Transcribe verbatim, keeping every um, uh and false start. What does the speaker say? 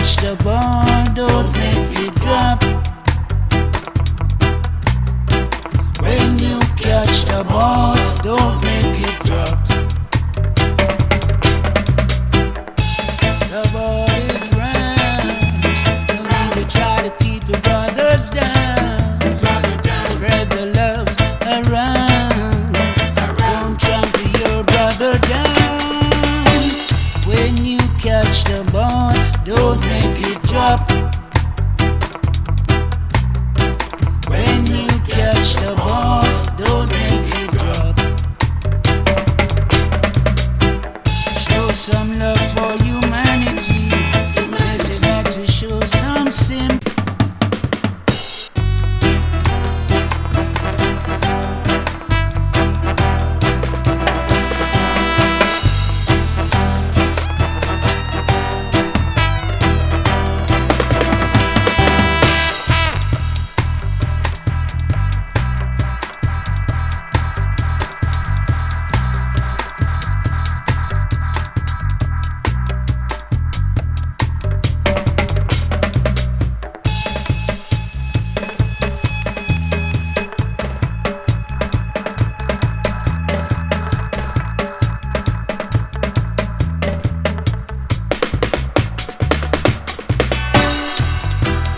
catch the ball, don't make it drop. When you catch the ball, don't make it drop. The ball is round, no need to try to keep the brothers down. Spread the love around, don't trample your brother down. When you catch the ball, don't make it drop. When you catch the ball,